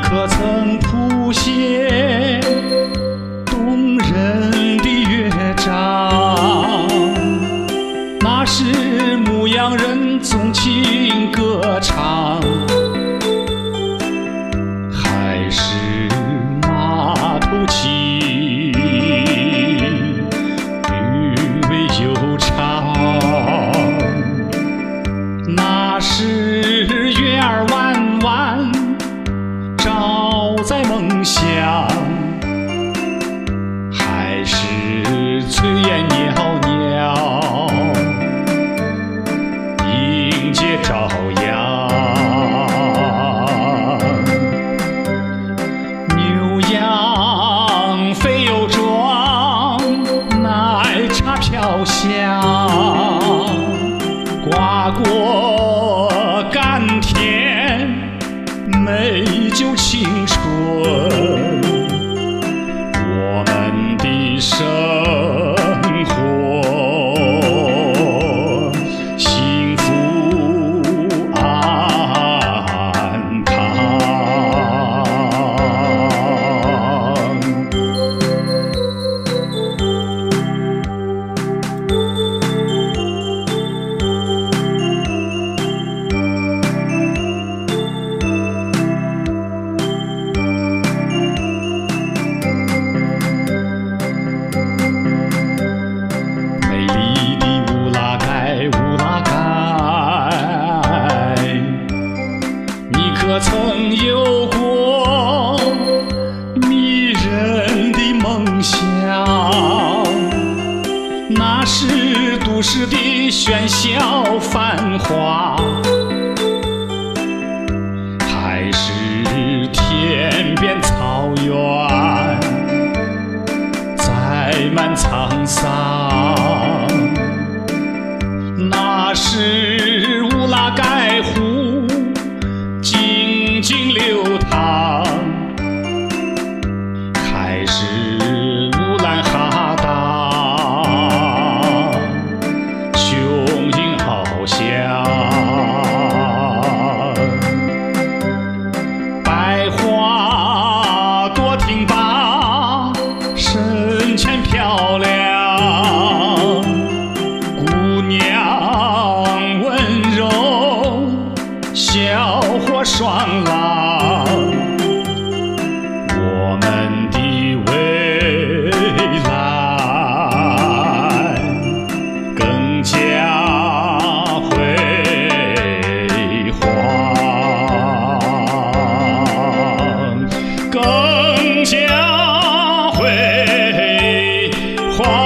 可曾谱写动人的乐章？那是牧羊人纵情歌唱，还是马头琴韵味悠长？那是月儿弯弯照在梦乡，还是炊烟袅袅迎接朝阳？牛羊肥又壮，奶茶飘香，瓜果甘甜，美酒青春。我们的生活幸福安康。可曾有过迷人的梦想？那是都市的喧嚣繁华，还是天边草原载满沧桑？那是乌拉盖湖静静流淌，还是乌兰哈达雄鹰翱翔？百花朵挺拔，身前漂亮，姑娘温柔，小伙爽朗。我们的未来更加辉煌，更加辉煌。